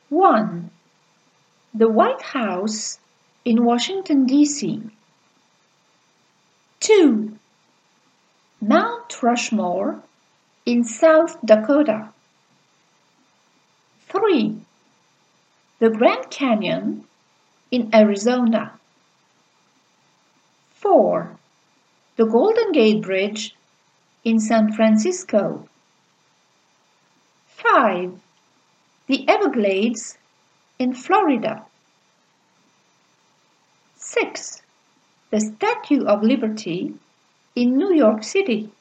1. The White House in Washington, D.C. 2. Mount Rushmore in South Dakota. 3. The Grand Canyon in Arizona. 4. The Golden Gate Bridge in San Francisco. 5. The Everglades in Florida. 6. The Statue of Liberty in New York City.